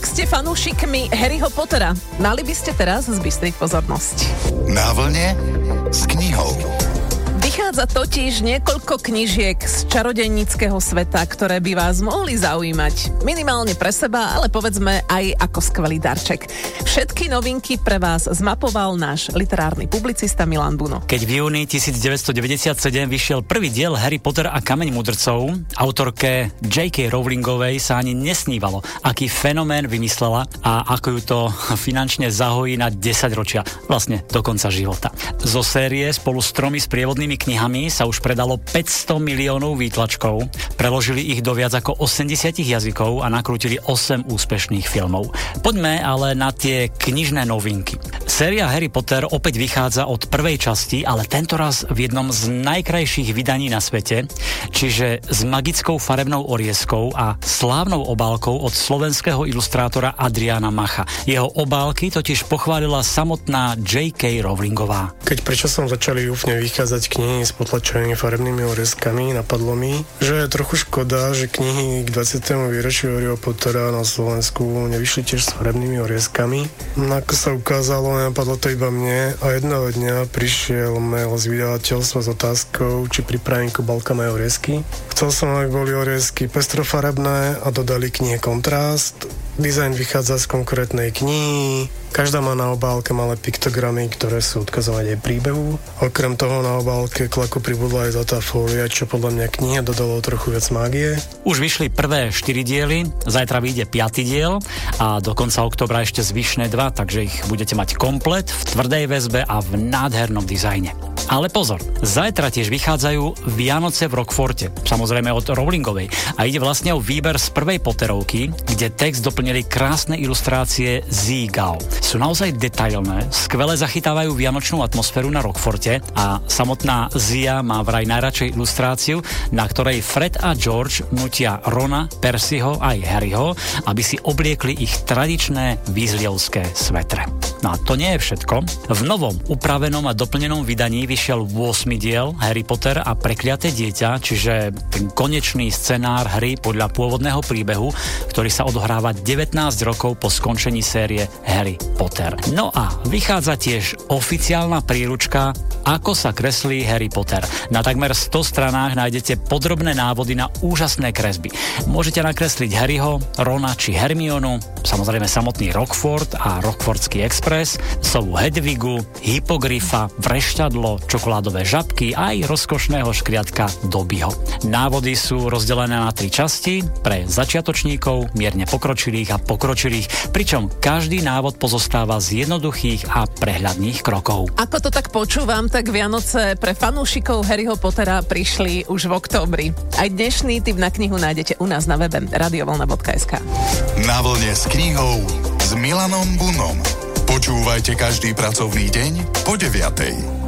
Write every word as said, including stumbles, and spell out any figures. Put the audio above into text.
Ak ste fanúšikmi Harryho Pottera, mali by ste teraz zbystriť pozornosť. Na vlne s knihou. Vychádza totiž niekoľko knižiek z čarodejníckeho sveta, ktoré by vás mohli zaujímať. Minimálne pre seba, ale povedzme aj ako skvelý darček. Všetky novinky pre vás zmapoval náš literárny publicista Milan Buno. Keď v júni devätnásťstodeväťdesiatsedem vyšiel prvý diel Harry Potter a kameň mudrcov, autorke J K. Rowlingovej sa ani nesnívalo, aký fenomén vymyslela a ako ju to finančne zahojí na desaťročia, vlastne do konca života. Zo série spolu s tromi sprievodnými knihami sa už predalo päťsto miliónov výtlačkov, preložili ich do viac ako osemdesiat jazykov a nakrútili osem úspešných filmov. Poďme ale na tie knižné novinky. Séria Harry Potter opäť vychádza od prvej časti, ale tentoraz v jednom z najkrajších vydaní na svete, čiže s magickou farebnou orieskou a slávnou obálkou od slovenského ilustrátora Adriána Macha. Jeho obálky totiž pochválila samotná J K. Rowlingová. Keď prečasom začali úplne vychádzať knihy s potlačenými farebnými orieskami, napadlo mi, že je trochu škoda, že knihy k dvadsiatemu výročiu Harryho Pottera na Slovensku nevyšli tiež s farebnými orieskami. No ako sa ukázalo, napadlo to iba mne a jedného dňa prišiel mail z vydavateľstva s otázkou, či pripravím k obálkam aj oriesky. Chcel som, aby boli oriesky pestrofarebné a dodali knihe kontrast. Dizajn vychádza z konkrétnej knihy. Každá má na obálke malé piktogramy, ktoré sú odkazovať aj príbehu. Okrem toho na obálke k laku pribudla aj zlatá fólia, čo podľa mňa knihe dodalo trochu viac mágie. Už vyšli prvé štyri diely, zajtra vyjde piaty diel a do konca októbra ešte zvyšné dva, takže ich budete mať komplet v tvrdej väzbe a v nádhernom dizajne. Ale pozor, zajtra tiež vychádzajú Vianoce v Rockforte, samozrejme od Rowlingovej, a ide vlastne o výber z prvej Potterovky, kde text doplnili krásne ilustrácie Zee Gao. Sú naozaj detailné, skvele zachytávajú vianočnú atmosféru na Rockforte a samotná Zia má vraj najradšej ilustráciu, na ktorej Fred a George nutia Rona, Percyho aj Harryho, aby si obliekli ich tradičné weasleyovské svetre. No a to nie je všetko. V novom, upravenom a doplnenom vydaní vyšiel ôsmy diel Harry Potter a prekliaté dieťa, čiže ten konečný scenár hry podľa pôvodného príbehu, ktorý sa odohráva devätnásť rokov po skončení série Harry Potter. No a vychádza tiež oficiálna príručka Ako sa kreslí Harry Potter. Na takmer sto stranách nájdete podrobné návody na úžasné kresby. Môžete nakresliť Harryho, Rona či Hermionu, samozrejme samotný Rockford a Rockfordský Express, sovu Hedvigu, Hypogryfa, Vrešťadlo, čokoládové žabky aj rozkošného škriatka Dobbyho. Návody sú rozdelené na tri časti pre začiatočníkov, mierne pokročilých a pokročilých, pričom každý návod pozostáva z jednoduchých a prehľadných krokov. Ako to tak počúvam, tak Vianoce pre fanúšikov Harryho Pottera prišli už v októbri. Aj dnešný tip na knihu nájdete u nás na webe radiovlna bodka es ká. Na vlne s knihou s Milanom Bunom. Počúvajte každý pracovný deň po deviatej.